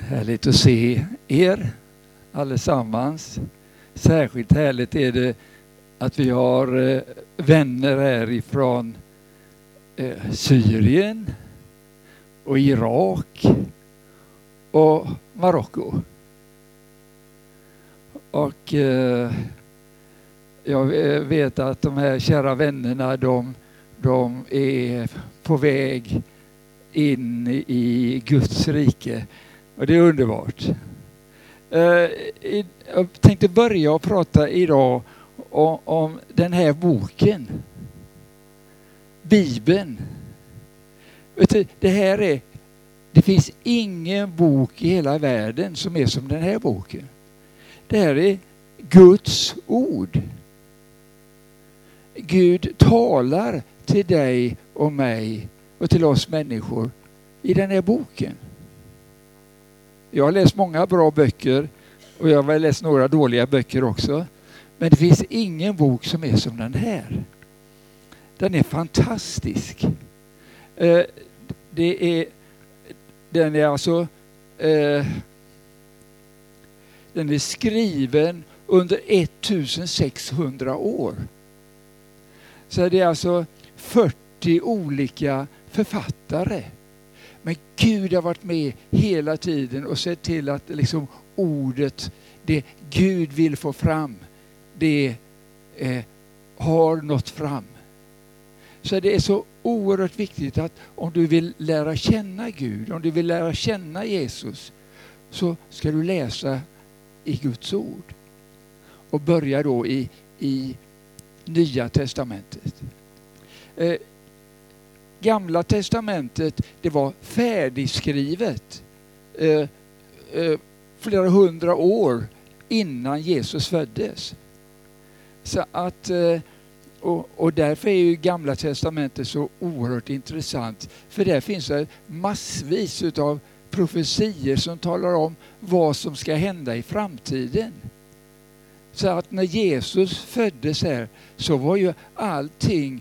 Härligt att se er allesammans. Särskilt härligt är det att vi har vänner här ifrån Syrien och Irak och Marocko. Och jag vet att de här kära vännerna, de är på väg in i Guds rike. Och det är underbart. Jag tänkte börja prata idag om den här boken. Bibeln. Vet du, det finns ingen bok i hela världen som är som den här boken. Det här är Guds ord. Gud talar till dig och mig och till oss människor i den här boken. Jag har läst många bra böcker och jag har läst några dåliga böcker också. Men det finns ingen bok som är som den här. Den är fantastisk. Den är skriven under 1600 år. Så det är alltså 40 olika författare. Men Gud har varit med hela tiden och sett till att liksom ordet, det Gud vill få fram, det har nått fram. Så det är så oerhört viktigt att om du vill lära känna Gud, om du vill lära känna Jesus, så ska du läsa i Guds ord. Och börja då i Nya testamentet. Gamla testamentet, det var färdigskrivet flera hundra år innan Jesus föddes. Så att, och därför är ju Gamla testamentet så oerhört intressant. För där finns det massvis av profetier som talar om vad som ska hända i framtiden. Så att när Jesus föddes här så var ju allting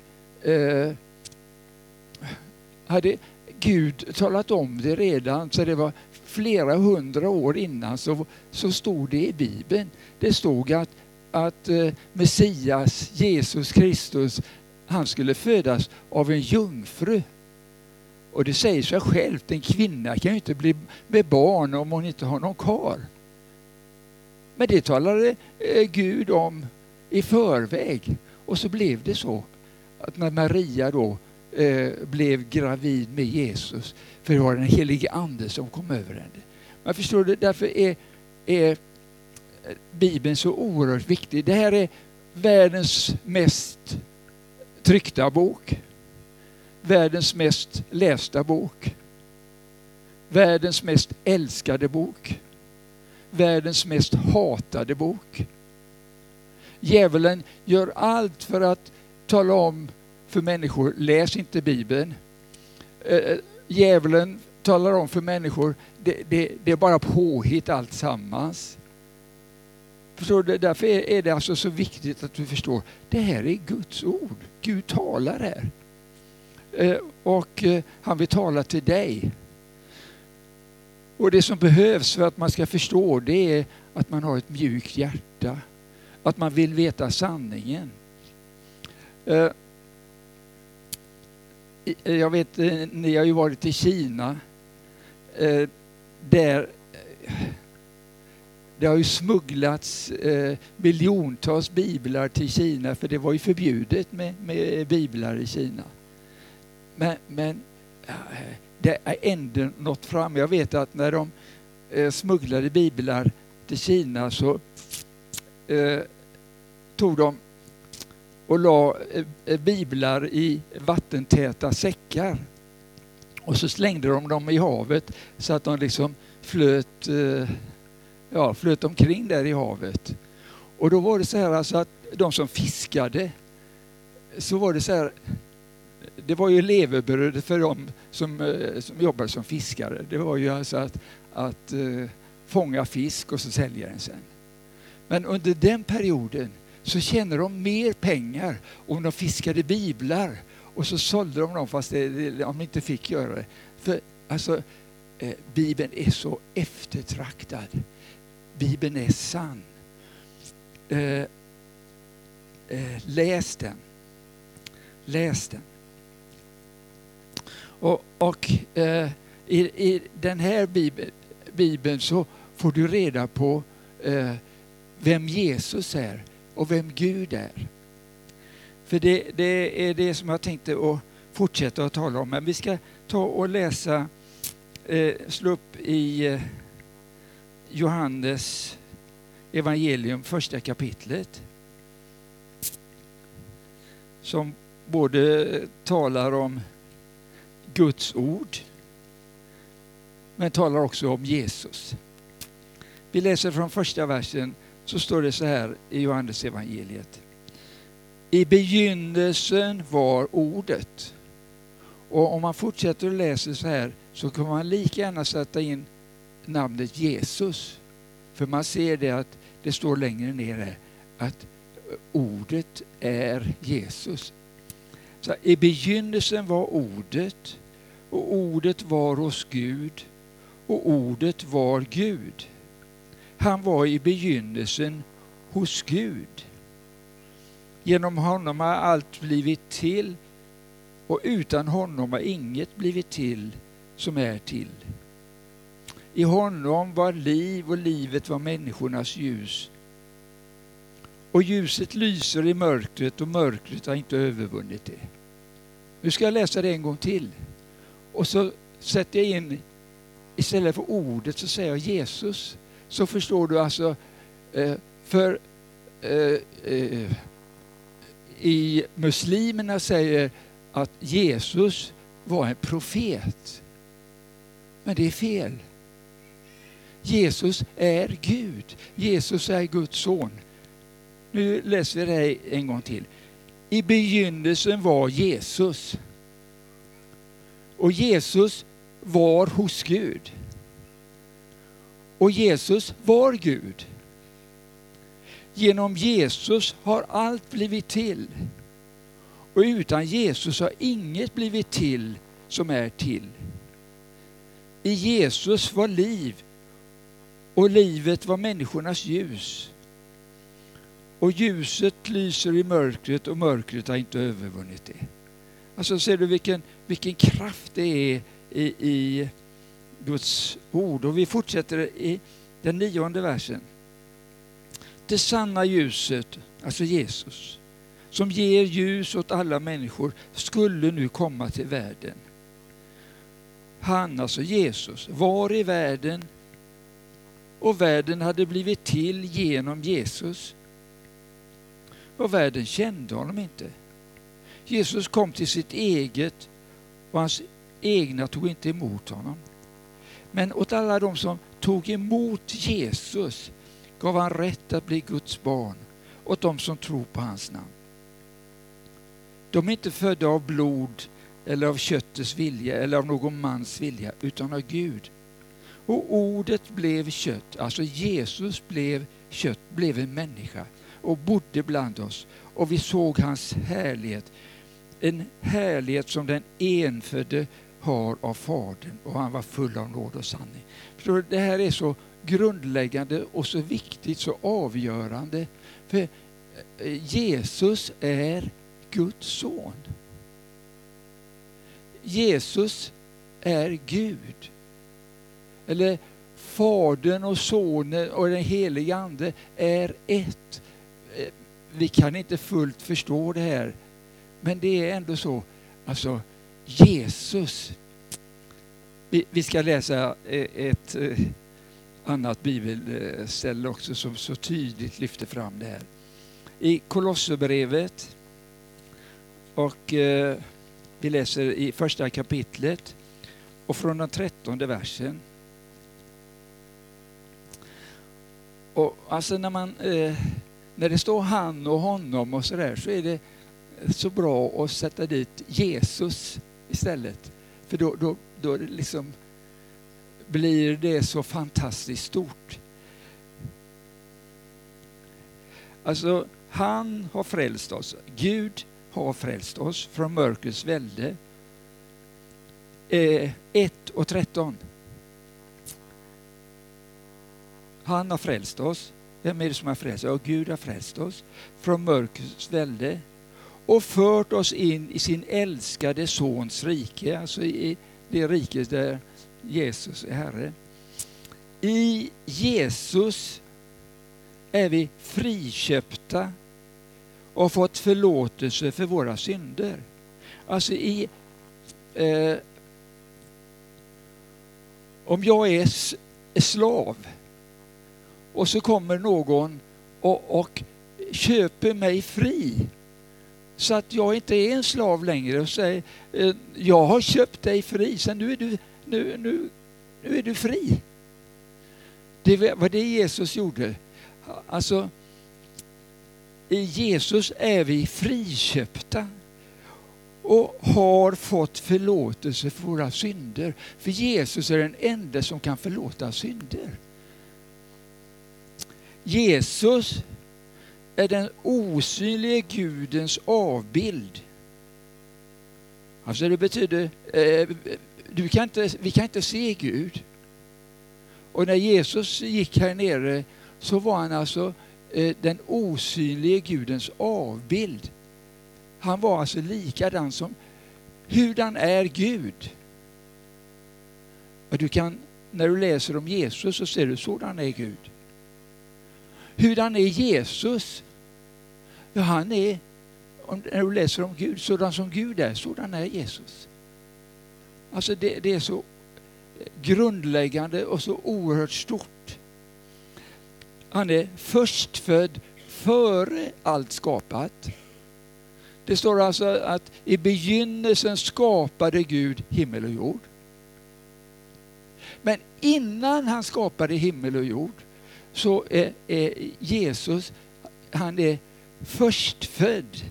hade Gud talat om det redan, så det var flera hundra år innan så stod det i Bibeln. Det stod att Messias, Jesus Kristus, han skulle födas av en jungfru. Och det säger sig självt, en kvinna kan ju inte bli med barn om hon inte har någon karl. Men det talade Gud om i förväg. Och så blev det så att när Maria då blev gravid med Jesus, för det var den helige ande som kom över henne. Man förstår det, därför är Bibeln så oerhört viktig. Det här är världens mest tryckta bok, världens mest lästa bok, världens mest älskade bok, världens mest hatade bok. Djävulen gör allt för att tala om för människor, läs inte Bibeln. Djävulen talar om för människor, det är bara påhitt allt sammans. Förstår du? Därför är det alltså så viktigt att du förstår, det här är Guds ord. Gud talar här. Och han vill tala till dig. Och det som behövs för att man ska förstå, det är att man har ett mjukt hjärta. Att man vill veta sanningen. Jag vet, ni har ju varit i Kina. Där det har ju smugglats miljontals biblar till Kina, för det var ju förbjudet med biblar i Kina. Men det är ändå nått fram. Jag vet att när de smugglade biblar till Kina så tog de och la biblar i vattentäta säckar. Och så slängde de dem i havet så att de liksom flöt omkring där i havet. Och då var det så här alltså att de som fiskade, så var det så här, det var ju levebröd för dem som jobbade som fiskare. Det var ju alltså att fånga fisk och så sälja den sen. Men under den perioden så tjänade de mer pengar om de fiskade biblar och så sålde de dem fast de inte fick göra det. För alltså Bibeln är så eftertraktad. Bibeln är sann. Läs den. Läs den. Och i den här Bibeln så får du reda på vem Jesus är och vem Gud är. För det är det som jag tänkte att fortsätta att tala om. Men vi ska ta och läsa, slå upp i Johannes evangelium, första kapitlet. Som både talar om Guds ord, men talar också om Jesus. Vi läser från första versen, så står det så här i Johannes evangeliet. I begynnelsen var ordet. Och om man fortsätter att läsa så här så kan man lika gärna sätta in namnet Jesus. För man ser det att det står längre ner att ordet är Jesus. Så i begynnelsen var ordet, och ordet var hos Gud, och ordet var Gud. Han var i begynnelsen hos Gud. Genom honom har allt blivit till, och utan honom har inget blivit till som är till. I honom var liv, och livet var människornas ljus. Och ljuset lyser i mörkret, och mörkret har inte övervunnit det. Nu ska jag läsa det en gång till. Och så sätter jag in, istället för ordet så säger jag Jesus. Så förstår du alltså, i muslimerna säger att Jesus var en profet. Men det är fel. Jesus är Gud. Jesus är Guds son. Nu läser vi det en gång till. I begynnelsen var Jesus. Och Jesus var hos Gud. Och Jesus var Gud. Genom Jesus har allt blivit till. Och utan Jesus har inget blivit till som är till. I Jesus var liv, och livet var människornas ljus. Och ljuset lyser i mörkret, och mörkret har inte övervunnit det. Alltså ser du vilken kraft det är i Guds ord. Och vi fortsätter i den 9:e versen. Det sanna ljuset, alltså Jesus, som ger ljus åt alla människor, skulle nu komma till världen. Han, alltså Jesus, var i världen, och världen hade blivit till genom Jesus. Och världen kände honom inte. Jesus kom till sitt eget, och hans egna tog inte emot honom. Men åt alla de som tog emot Jesus gav han rätt att bli Guds barn, åt de som tror på hans namn. De är inte födda av blod eller av köttets vilja eller av någon mans vilja, utan av Gud. Och ordet blev kött, alltså Jesus blev kött, blev en människa och bodde bland oss. Och vi såg hans härlighet, en härlighet som den enfödde har av Fadern, och han var full av nåd och sanning. Så det här är så grundläggande och så viktigt, så avgörande. För Jesus är Guds son. Jesus är Gud. Eller Fadern och Sonen och den helige Ande är ett. Vi kan inte fullt förstå det här, men det är ändå så. Alltså Jesus. Vi ska läsa ett annat bibelställe också som så tydligt lyfter fram det här. I Kolosserbrevet, och vi läser i första kapitlet och från den 13:e versen. Och alltså när det står han och honom och så där, så är det så bra att sätta dit Jesus istället. För då det liksom blir det så fantastiskt stort. Alltså han har frälst oss. Gud har frälst oss från mörkrets välde. 1 och 13. Han har frälst oss. Vem är det som har frälst oss? Ja, Gud har frälst oss från mörkrets välde och fört oss in i sin älskade sons rike, alltså i det riket där Jesus är Herre. I Jesus är vi friköpta och fått förlåtelse för våra synder. Alltså om jag är slav och så kommer någon och köper mig fri så att jag inte är en slav längre och säger jag har köpt dig fri, så nu är du fri. Det var det Jesus gjorde. Alltså i Jesus är vi friköpta och har fått förlåtelse för våra synder. För Jesus är den enda som kan förlåta synder. Jesus är den osynliga Gudens avbild. Alltså det betyder, vi kan inte se Gud. Och när Jesus gick här nere så var han alltså den osynliga Gudens avbild. Han var alltså likadan som hurdan är Gud. Och när du läser om Jesus så ser du sådan är Gud. Hurdan är Jesus? Ja, han är, när du läser om Gud, sådan som Gud är, sådan är Jesus. Alltså det är så grundläggande och så oerhört stort. Han är förstfödd före allt skapat. Det står alltså att i begynnelsen skapade Gud himmel och jord. Men innan han skapade himmel och jord så är Jesus, han är förstfödd.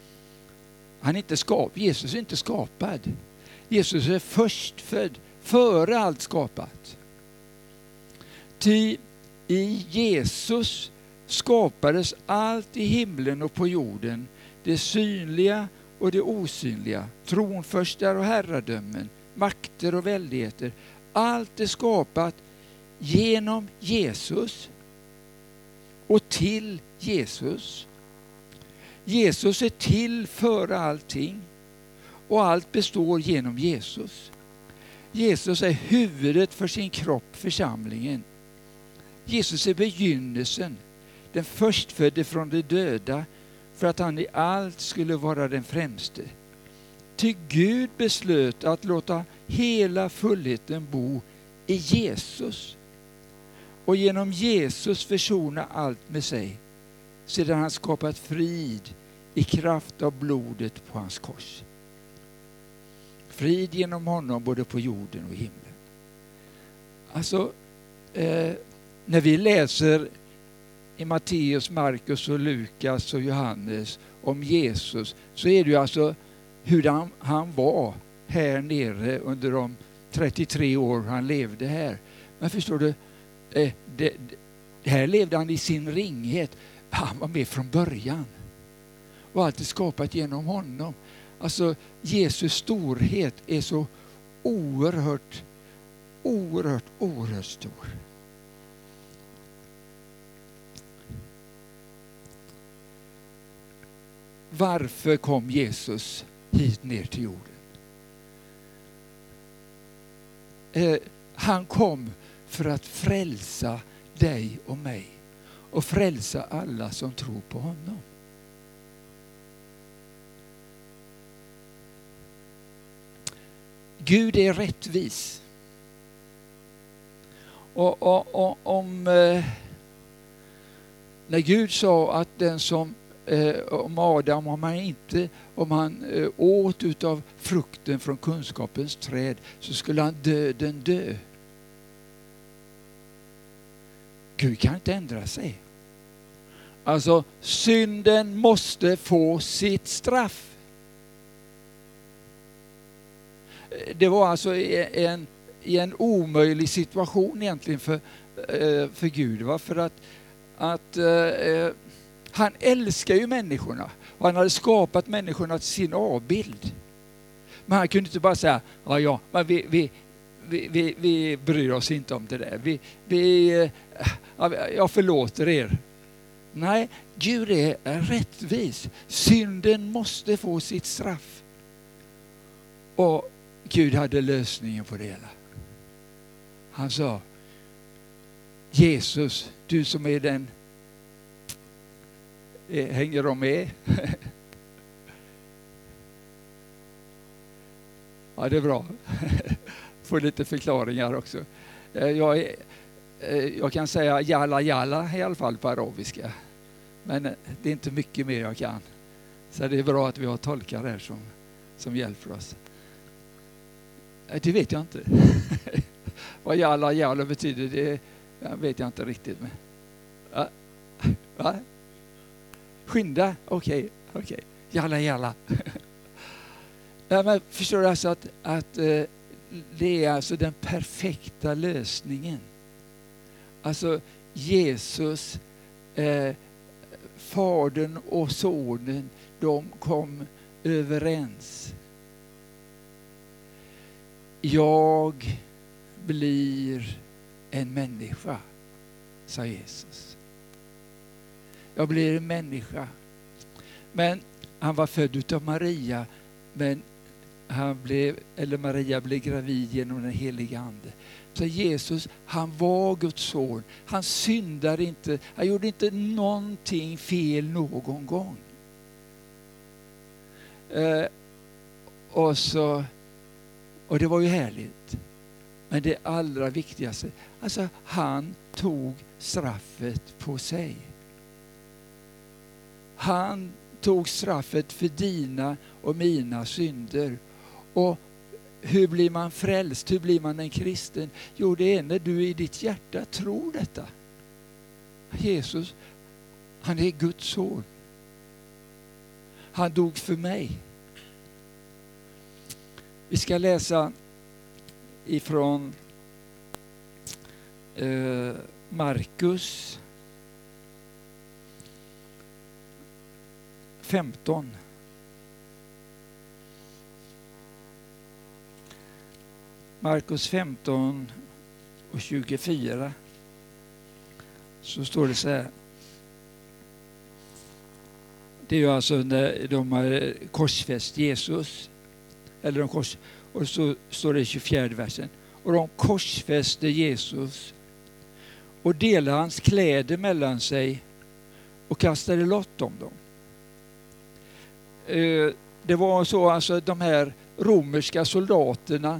Jesus är inte skapad. Jesus är förstfödd före allt skapat. Ty i Jesus skapades allt i himlen och på jorden, det synliga och det osynliga, tronförstar och herradömen, makter och väldigheter. Allt är skapat genom Jesus och till Jesus. Jesus är till före allting och allt består genom Jesus. Jesus är huvudet för sin kropp, församlingen. Jesus är begynnelsen, den förstfödde från de döda, för att han i allt skulle vara den främste. Ty Gud beslöt att låta hela fullheten bo i Jesus och genom Jesus försona allt med sig, sedan han skapat frid i kraft av blodet på hans kors. Frid genom honom både på jorden och himlen. Alltså, när vi läser i Matteus, Markus och Lukas och Johannes om Jesus, så är det ju alltså hur han var här nere under de 33 år han levde här. Men förstår du, här levde han i sin ringhet. Han var med från början. Och allt är skapat genom honom. Alltså Jesus storhet är så oerhört stor. Varför kom Jesus hit ner till jorden? Han kom för att frälsa dig och mig och frälsa alla som tror på honom. Gud är rättvis. När Gud sa att den som om Adam, om han åt utav frukten från kunskapens träd, så skulle han döden dö. Gud kan inte ändra sig. Alltså synden måste få sitt straff. Det var alltså i en omöjlig situation egentligen för Gud. Va? För att han älskar ju människorna. Och han hade skapat människorna till sin avbild. Men han kunde inte bara säga, men vi bryr oss inte om det där. Jag förlåter er. Nej, Gud är rättvis. Synden måste få sitt straff. Och Gud hade lösningen på det hela. Han sa, Jesus, du som är den... Hänger de med? Ja, det är bra. Får lite förklaringar också. Jag kan säga jalla jalla i alla fall på arabiska. Men det är inte mycket mer jag kan. Så det är bra att vi har tolkar här som hjälper oss. Det vet jag inte. Vad jalla jalla betyder, det vet jag inte riktigt. Men. Va? Skynda? Okej. Jalla jalla. Ja, men förstår du alltså att det är alltså den perfekta lösningen. Alltså Jesus, Fadern och Sonen, de kom överens. Jag blir en människa, sa Jesus. Jag blir en människa. Men han var född utav Maria, men Maria blev gravid genom den heliga ande. Så Jesus, han var Guds son. Han syndade inte. Han gjorde inte någonting fel någon gång. Och det var ju härligt. Men det allra viktigaste, alltså han tog straffet på sig. Han tog straffet för dina och mina synder. Och hur blir man frälst? Hur blir man en kristen? Jo, det är när du i ditt hjärta tror detta. Jesus, han är Guds son. Han dog för mig. Vi ska läsa ifrån Markus 15. Markus 15 och 24. Så står det så här. Det är ju alltså när de har korsfäst Jesus. Och så står det i 24 versen. Och de korsfäste Jesus och delade hans kläder mellan sig och kastade lott om dem. Det var så alltså de här romerska soldaterna,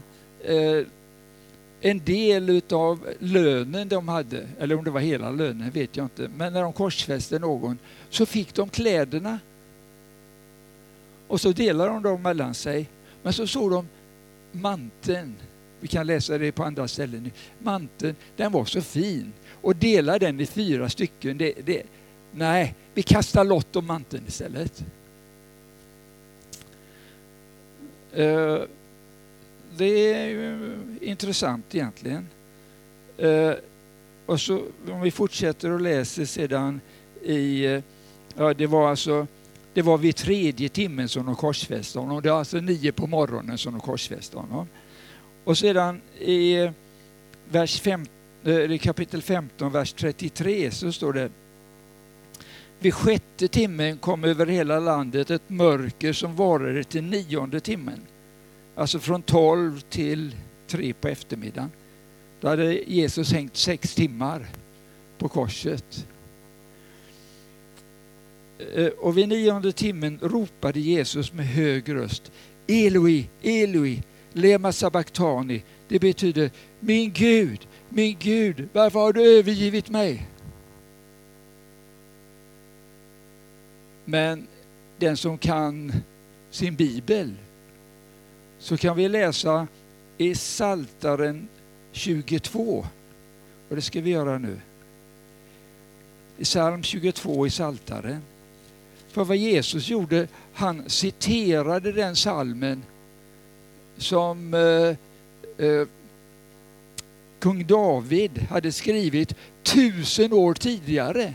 en del av lönen de hade, eller om det var hela lönen vet jag inte, men när de korsfäste någon så fick de kläderna och så delade de dem mellan sig. Men så såg de manteln, vi kan läsa det på andra ställen nu, manteln, den var så fin och delade den i 4 stycken. Nej, vi kastar lott om manteln istället. Det är ju intressant egentligen. Och så om vi fortsätter och läser sedan det var vid 3:e timmen som de korsfäste honom. Det var alltså 9 på morgonen som de korsfäste honom. Och sedan i kapitel 15, vers 33 så står det: vid 6:e timmen kom över hela landet ett mörker som varade till 9:e timmen. Alltså från 12 till 3 på eftermiddagen. Då hade Jesus hängt 6 timmar på korset. Och vid 9:e timmen ropade Jesus med hög röst: Eloi, Eloi, lema sabachthani. Det betyder: min Gud, varför har du övergivit mig? Men den som kan sin bibel, så kan vi läsa i Psaltaren 22. Och det ska vi göra nu. I psalm 22 i Psaltaren. För vad Jesus gjorde, han citerade den psalmen som kung David hade skrivit 1000 år tidigare.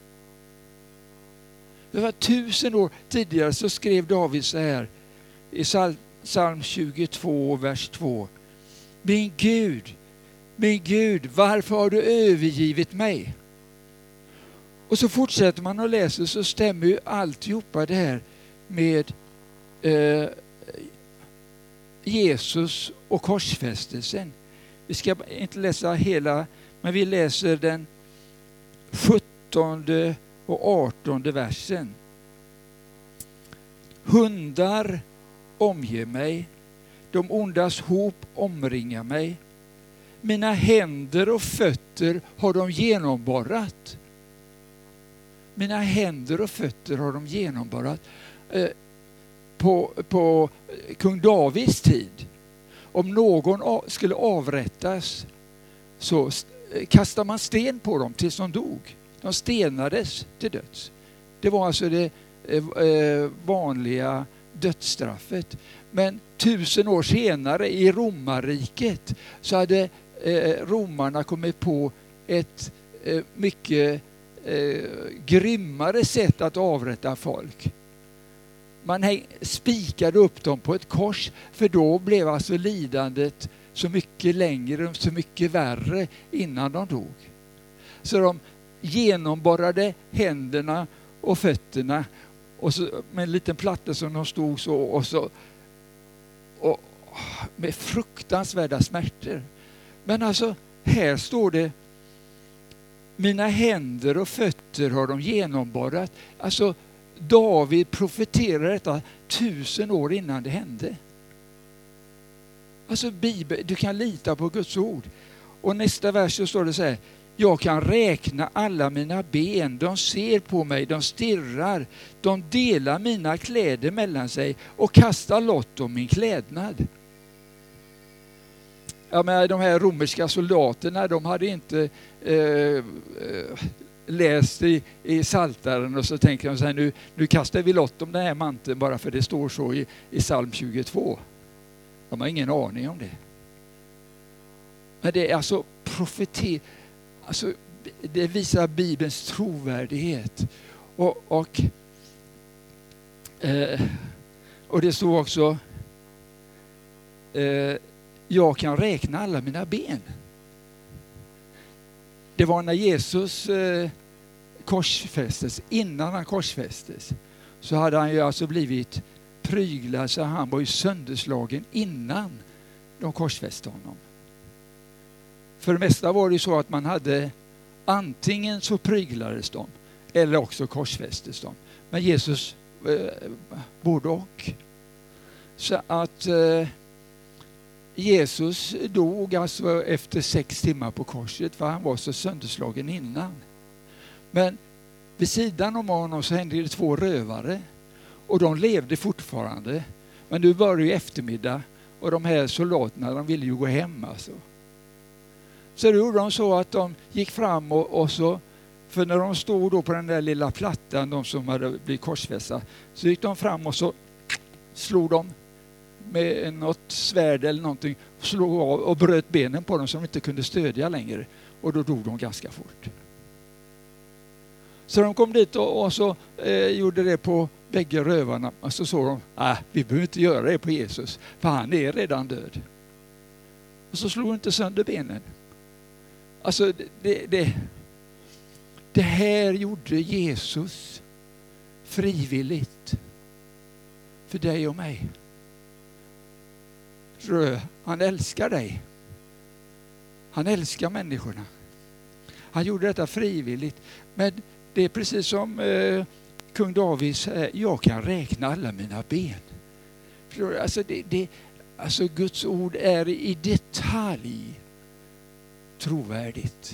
Det var 1000 år tidigare så skrev David så här i psalm 22, vers 2. min Gud, varför har du övergivit mig? Och så fortsätter man och läser, så stämmer ju alltihopa det här med Jesus och korsfästelsen. Vi ska inte läsa hela, men vi läser den 17 och 18 versen. Hundar omger mig, de ondas hop omringar mig. Mina händer och fötter har de genomborrat. Mina händer och fötter har de genomborrat. På kung Davids tid, om någon skulle avrättas så kastade man sten på dem tills de dog. De stenades till döds. Det var alltså det vanliga dödsstraffet. Men 1000 år senare i romarriket så hade romarna kommit på ett mycket grymmare sätt att avrätta folk. Man spikade upp dem på ett kors, för då blev alltså lidandet så mycket längre och så mycket värre innan de dog. Så de genomborrade händerna och fötterna och så, med en liten platta som de stod så och med fruktansvärda smärtor. Men alltså här står det, mina händer och fötter har de genomborrat. Alltså David profeterar detta 1000 år innan det hände. Alltså Bibeln, du kan lita på Guds ord. Och nästa vers så står det så här: jag kan räkna alla mina ben, de ser på mig, de stirrar, de delar mina kläder mellan sig och kastar lott om min klädnad. Ja, men de här romerska soldaterna, de hade inte läst i Saltaren och så tänker de så här, nu kastar vi lott om den här manteln bara för det står så i psalm 22. De har ingen aning om det. Men det är alltså profeti, alltså det visar Bibelns trovärdighet. Och det står också jag kan räkna alla mina ben. Det var när Jesus korsfästes, innan han korsfästes, så hade han ju alltså blivit pryglad, så han var ju sönderslagen innan de korsfäste honom. För det mesta var det så att man hade, antingen så pryglades de eller också korsfästes de. Men Jesus både och. Så att Jesus dog alltså efter 6 timmar på korset, för han var så sönderslagen innan. Men vid sidan om honom så hände det 2 rövare och de levde fortfarande. Men nu var det ju eftermiddag och de här soldaterna, de ville ju gå hem alltså. Så då gjorde de så att de gick fram och så, för när de stod då på den där lilla plattan, de som hade blivit korsfästa, så gick de fram och så slog de med något svärd eller någonting, slog av och bröt benen på dem så de inte kunde stödja längre. Och då dog de ganska fort. Så de kom dit och så gjorde det på bägge rövarna. Och så såg de, vi behöver inte göra det på Jesus, för han är redan död. Och så slog de inte sönder benen. Alltså det här gjorde Jesus frivilligt för dig och mig. Han älskar dig. Han älskar människorna. Han gjorde detta frivilligt. Men det är precis som kung David säger, jag kan räkna alla mina ben. Alltså, alltså Guds ord är i detalj trovärdigt.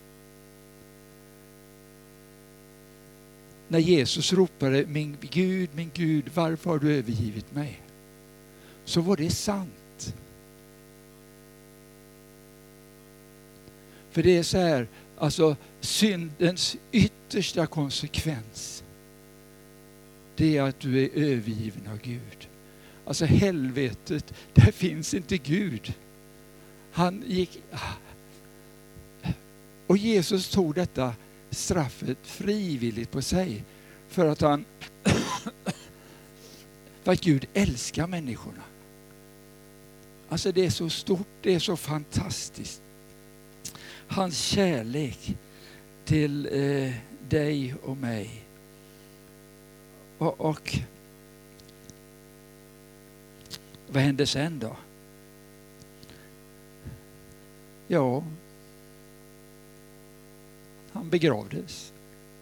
När Jesus ropade, min Gud, varför har du övergivit mig? Så var det sant. För det är så här, alltså syndens yttersta konsekvens, det är att du är övergiven av Gud. Alltså helvetet, där finns inte Gud. Han gick, och Jesus tog detta straffet frivilligt på sig för att för att Gud älskar människorna. Alltså det är så stort, det är så fantastiskt. Hans kärlek till dig och mig. Och vad hände sen då? Ja, han begravdes.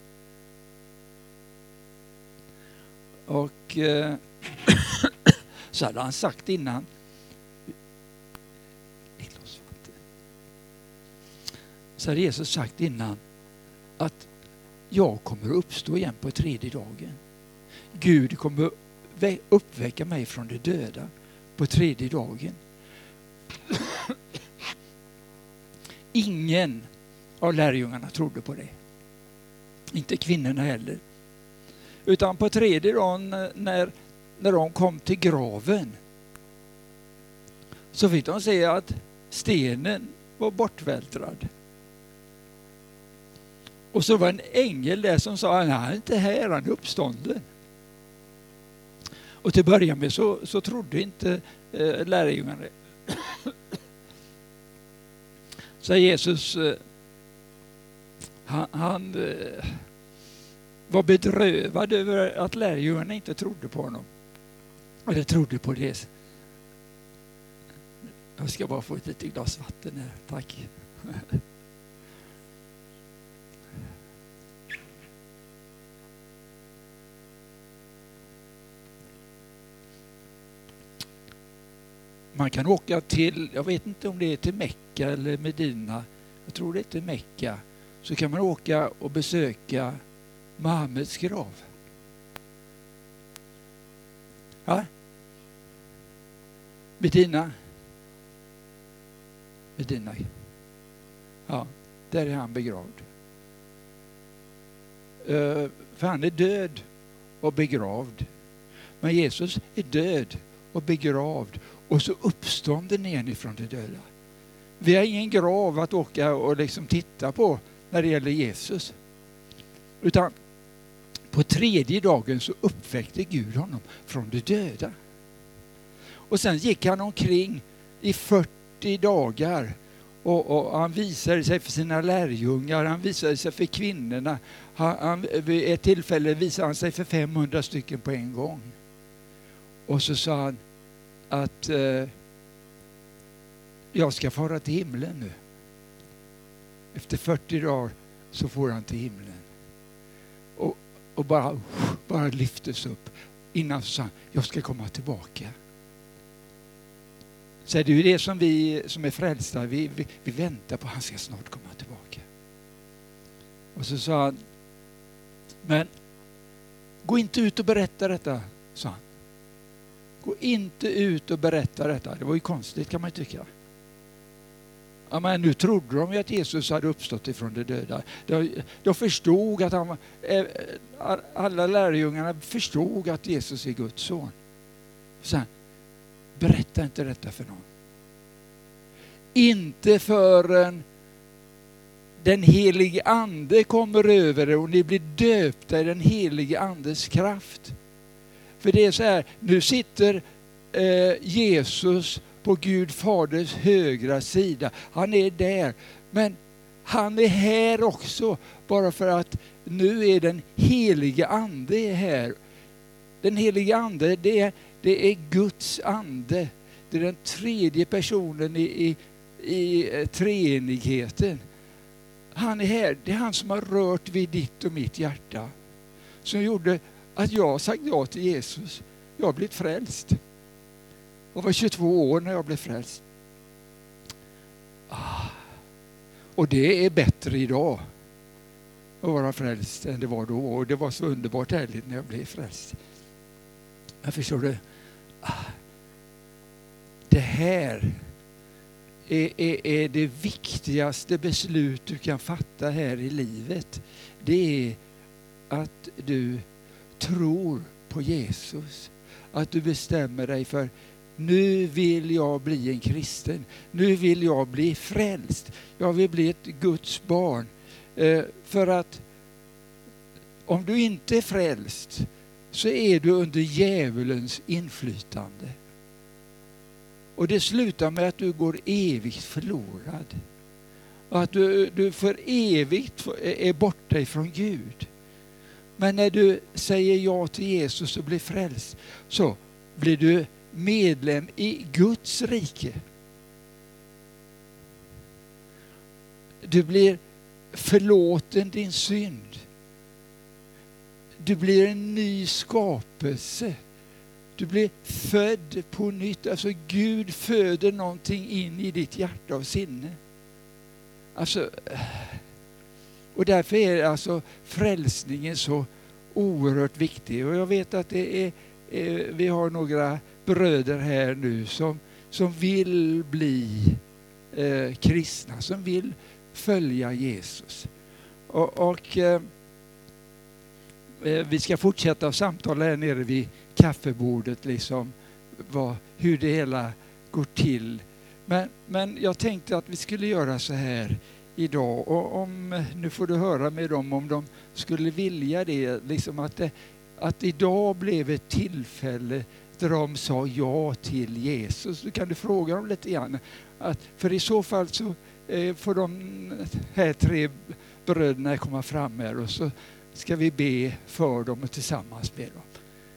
Och så hade han sagt innan. Så hade Jesus sagt innan att jag kommer uppstå igen på tredje dagen. Gud kommer uppväcka mig från de döda på tredje dagen. Ingen av lärjungarna trodde på det. Inte kvinnorna heller. Utan på tredje dagen när de kom till graven så fick de se att stenen var bortvältrad. Och så var en ängel där som sa, han är inte här, han är uppstånden. Och till början med så trodde inte lärjungarna det. Så Jesus, han var bedrövad över att lärjungarna inte trodde på honom. Eller trodde på det. Jag ska bara få ett litet glas vatten här, tack. Man kan åka till, jag vet inte om det är till Mecka eller Medina, jag tror det är till Mecka, så kan man åka och besöka Muhammeds grav. Ja? Medina. Ja, där är han begravd. För han är död och begravd. Men Jesus är död och begravd och så uppstånden igen ifrån de döda. Vi har ingen grav att åka och liksom titta på när det gäller Jesus. Utan på tredje dagen så uppväckte Gud honom från de döda. Och sen gick han omkring i 40 dagar och han visade sig för sina lärjungar, han visade sig för kvinnorna. Vid ett tillfälle visade han sig för 500 stycken på en gång. Och så sa han att jag ska fara till himlen nu. Efter 40 dagar så får han till himlen. Och bara lyftes upp. Innan så sa han, jag ska komma tillbaka. Så det är ju det som vi som är frälsta, vi väntar på, han ska snart komma tillbaka. Och så sa han, men gå inte ut och berätta detta, sa han. Gå inte ut och berätta detta. Det var ju konstigt kan man tycka. Ja, men nu trodde de ju att Jesus hade uppstått ifrån de döda. De förstod att alla lärjungarna förstod att Jesus är Guds son. Så berätta inte detta för någon. Inte förrän den helige ande kommer över er och ni blir döpta i den helige andes kraft. För det är så här, nu sitter Jesus på Gud faders högra sida. Han är där, men han är här också bara för att nu är den helige ande här. Den helige ande, det är Guds ande. Det är den tredje personen i treenigheten. Han är här, det är han som har rört vid ditt och mitt hjärta. Som gjorde att jag sagt ja till Jesus. Jag har blivit frälst. Jag var 22 år när jag blev frälst. Och det är bättre idag att vara frälst än det var då. Och det var så underbart härligt när jag blev frälst. Jag förstår det. Det här är det viktigaste beslut du kan fatta här i livet. Det är att du tror på Jesus. Att du bestämmer dig för, nu vill jag bli en kristen. Nu vill jag bli frälst. Jag vill bli ett Guds barn. För att om du inte är frälst så är du under djävulens inflytande. Och det slutar med att du går evigt förlorad. Och att du för evigt är borta ifrån Gud. Men när du säger ja till Jesus och blir frälst, så blir du medlem i Guds rike. Du blir förlåten din synd. Du blir en ny skapelse. Du blir född på nytt. Alltså Gud föder någonting in i ditt hjärta och sinne. Alltså, och därför är alltså frälsningen så oerhört viktig. Och jag vet att vi har några bröder här nu som vill bli kristna, som vill följa Jesus. Och vi ska fortsätta samtala här nere vid kaffebordet, liksom hur det hela går till. Men jag tänkte att vi skulle göra så här idag, och nu får du höra med dem om de skulle vilja det, liksom att idag blev ett tillfälle där de sa ja till Jesus. Så kan du fråga dem lite grann, för i så fall så får de här 3 bröderna komma fram här, och så ska vi be för dem och tillsammans med dem.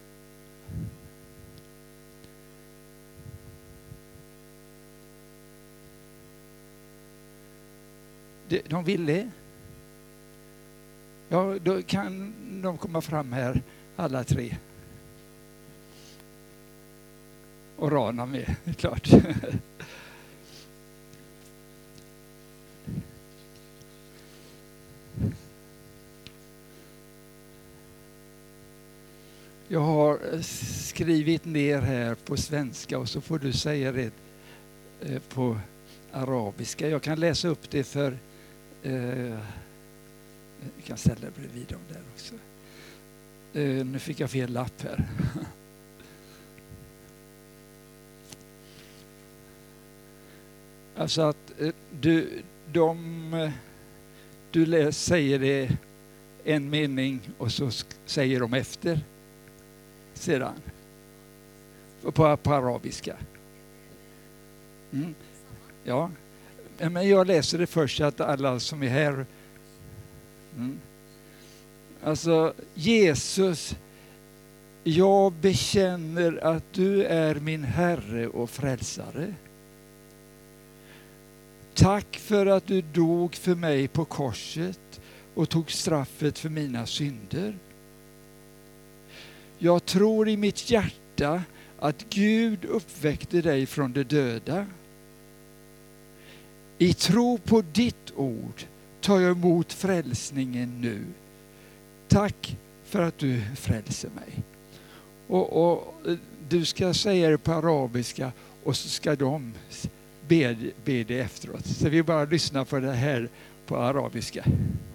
De vill det. Ja, då kan de komma fram här alla 3. Och Rana med, klart. Jag har skrivit ner här på svenska, och så får du säga det på arabiska. Jag kan läsa upp det för... vi kan ställa det bredvid dem där också. Nu fick jag fel lapp här. Alltså att du säger det en mening och så säger de efter sedan på arabiska. Ja, men jag läser det först så att alla som är här. Alltså, Jesus, jag bekänner att du är min Herre och frälsare. Tack för att du dog för mig på korset och tog straffet för mina synder. Jag tror i mitt hjärta att Gud uppväckte dig från de döda. I tro på ditt ord tar jag emot frälsningen nu. Tack för att du frälser mig. Och du ska säga det på arabiska, och så ska de be det efteråt. Så vi bara lyssnar på det här på arabiska.